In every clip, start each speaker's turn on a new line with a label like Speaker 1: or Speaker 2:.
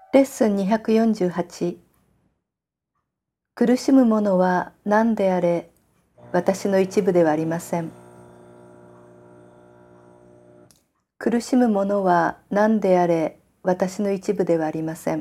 Speaker 1: レッスン248。苦しむものは何であれ、私の一部ではありません。苦しむものは何であれ、私の一部ではありません。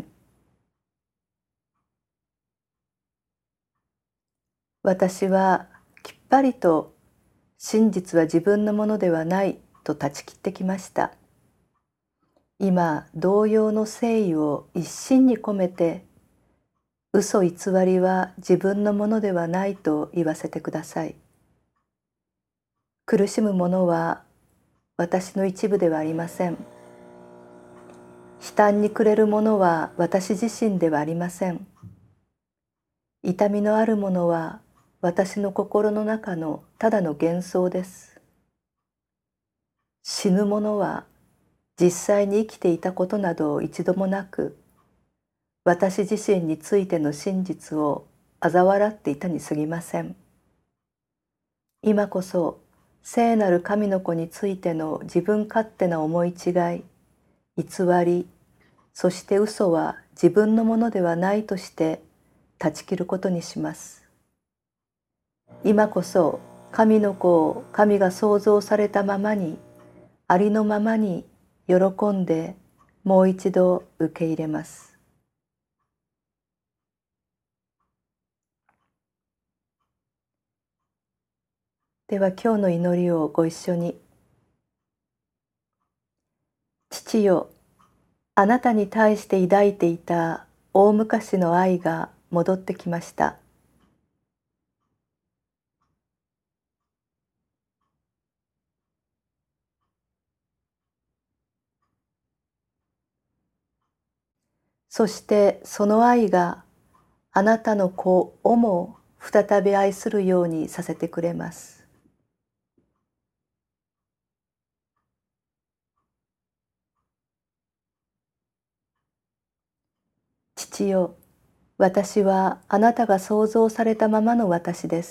Speaker 1: 私はきっぱりと真実は自分のものではないと断ち切ってきました。今、同様の誠意を一心に込めて、嘘偽りは自分のものではないと言わせてください。苦しむものは私の一部ではありません。悲嘆に暮れるものは私自身ではありません。痛みのあるものは私の心の中のただの幻想です。死ぬものは実際に生きていたことなど一度もなく、私自身についての真実を嘲笑っていたに過ぎません。今こそ聖なる神の子についての自分勝手な思い違い、偽り、そして嘘は自分のものではないとして断ち切ることにします。今こそ神の子を神が創造されたままに、ありのままに喜んでもう一度受け入れます。では今日の祈りをご一緒に。父よ、あなたに対して抱いていた大昔の愛が戻ってきました。そしてその愛があなたの子をも再び愛するようにさせてくれます。父よ、私はあなたが創造されたままの私です。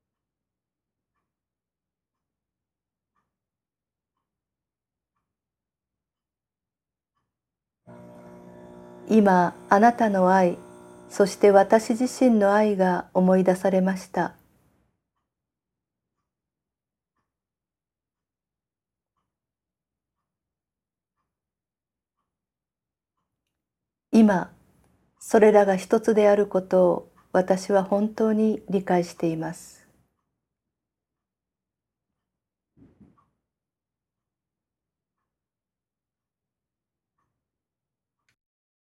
Speaker 1: 今、あなたの愛、そして私自身の愛が思い出されました。今、それらが一つであることを私は本当に理解しています。